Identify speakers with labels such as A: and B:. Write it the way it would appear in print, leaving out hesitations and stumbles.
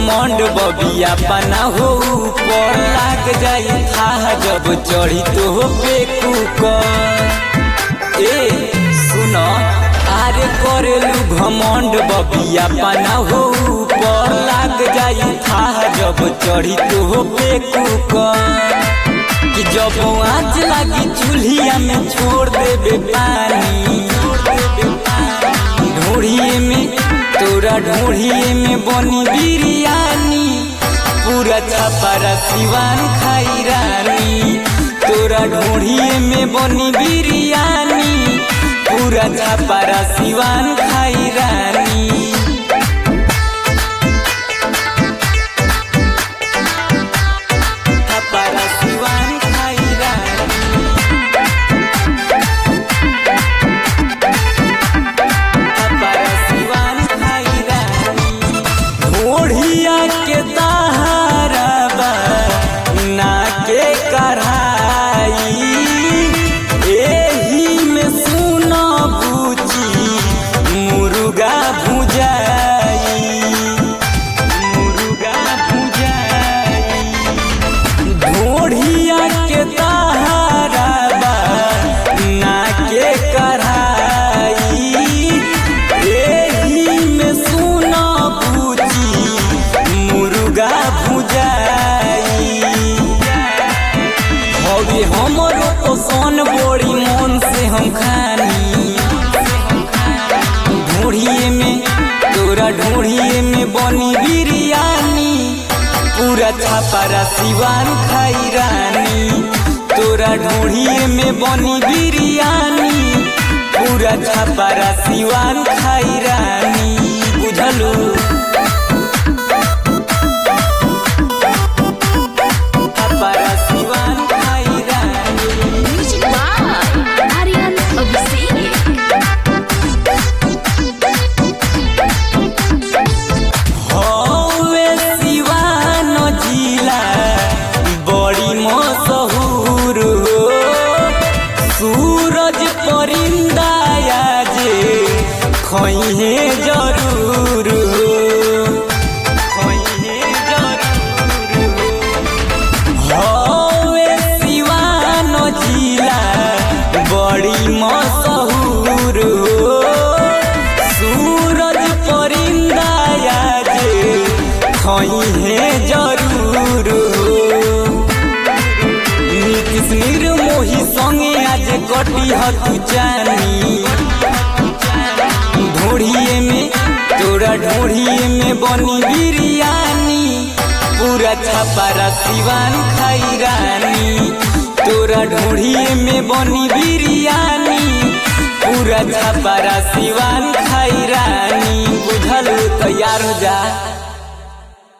A: घमंड बबिया पना हो ऊपर लाग जाई था जब चढ़ी तो पे कुकर। ए सुनो आरे करेलू घमंड बबिया पना हो ऊपर लाग जाई था जब चढ़ी तो पे कुकर। कि जब आँच लागी चूल्हिया में छोड़ देबे पानी, ढूढ़िए में तोरा ढूढ़िए में बनी बिरयानी, पूरा छपारा सिवान खाई रानी। तोरा ढूढ़िए में बनी बिरयानी, पूरा छपारा सिवान खाई रानी। छपारा सिवान खाई रानी। छपारा सिवान खाई रानी। ढोढ़िया के ताहारा बा ना के कढ़ाई, एही में सुनो बुची मुर्गा भुजाई, मुर्गा भुजाई। ढोढ़िया के ताहारा बा ना के कढ़ाई, एही में सुनो बुची मुर्गा भुजाई। हवे हमरो पसंद बड़ी मन से हम खानी, ढूढ़िए में तोरा ढूढ़िए में बनी बिरयानी, पूरा छपारा सिवान खाई रानी। तोरा ढूढ़िए में बनी बिरयानी, पूरा छपारा सिवान खाई रानी। बुझलू छपारा सिवान खाई रानी।
B: Music by Aryan Abhishek.
A: हवे सिवान जिला बड़ी मशहूर हो, सूरज परिंदा जे खइहे जरूर हो, खइहे जरूर हो। हवे सिवान जिला बड़ी मशहूर हो, सूरज परिंदा जे खइहे जरूर हो। नीतीश निर्मोही संगे आज कटी हतु जानी, ढूढ़िए में तोरा ढूढ़िए में बनी बिरयानी, पूरा छपारा सिवान खाई रानी। तोरा ढूढ़िए में बनी बिरयानी, पूरा छपारा सिवान खाई रानी। बुझल तैयार हो जा।